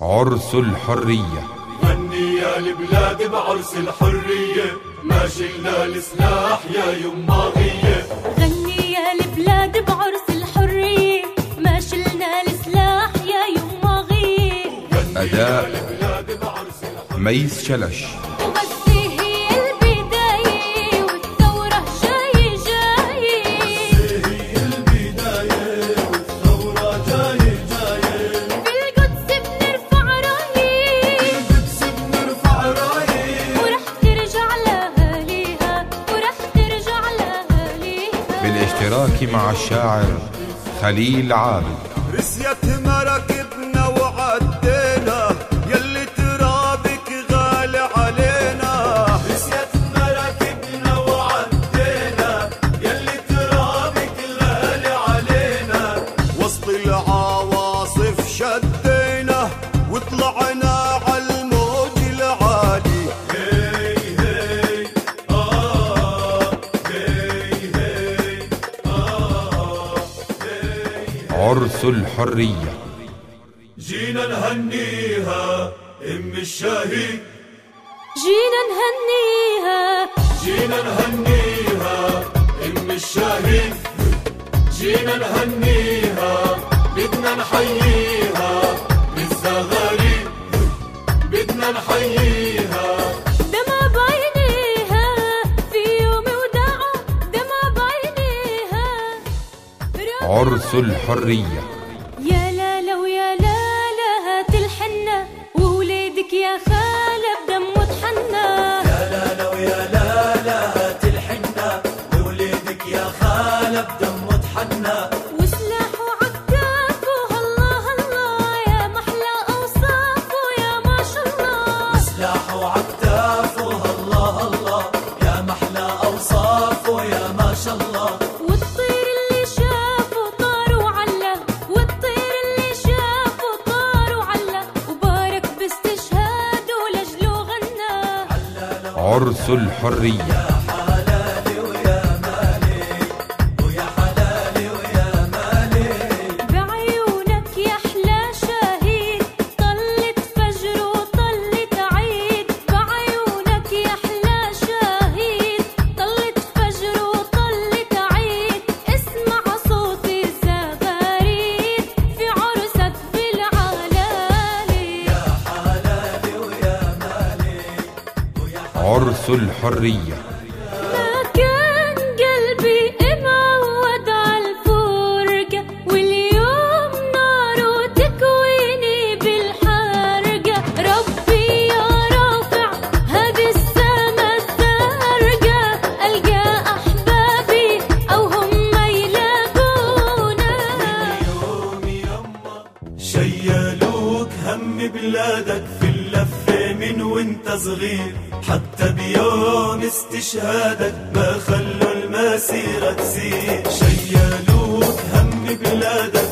عرس الحرية. غني يا البلاد بعرس الحرية، ما شلنا السلاح يا يما غية. غني يا البلاد بعرس الحرية، ما شلنا السلاح يا يما غية. أداء ميس شلش. بالاشتراك مع الشاعر خليل عابد. رسيت مراكبنا وعدينا، يلي ترابك غالي علينا. رسيت مراكبنا وعدينا، يلي ترابك غالي علينا. وسط العواصف شدينا وطلعنا على الموج العالي. هي هي عرس الحرية. جينا نهنيها ام الشهيد، جينا نهنيها، جينا نهنيها ام الشهيد. جينا نهنيها بدنا نحييها بالزغاريد، بدنا نحييها. دمع بعينيها في يوم وداعة، دمع بعينيها. عرس الحرية. يا لالا ويا لالا هات الحنة، وولادك يا خالة بدمه تحنى. يا لالا ويا لالا هات الحنة، وولادك يا خالة بدمه تحنى. وسلاحه عكتافه الله الله، يا محلى أوصافه يا ما شاء الله. سلاحه عكتافه الله الله، يا محلى أوصافه يا ما شاء الله. والطير اللي شافه طار وعلى، والطير اللي شافه طار وعلى. وبارك باستشهاده لجله غنى. عرس الحرية. بعيونك يا أحلى شهيد، طلت فجر وطلت عيد. بعيونك يا أحلى شهيد، طلت فجر وطلت عيد. اسمع صوت الزغاريد في عرسك بالعلالي. يا حلالي ويا مالي ويا حلالي. عرس الحرية. ما كان قلبي معود عالفرقة، واليوم ناره تكويني بالحرقة. ربي يا رافع هذه السما الزرقاء، ألقى أحبابي أو هم يلاقونا. يوم يما شيلوك هم بلادك في اللفة من وانت صغير، حتى بيوم استشهادك ما خلوا المسيرة تسير. شيلوك هم بلادك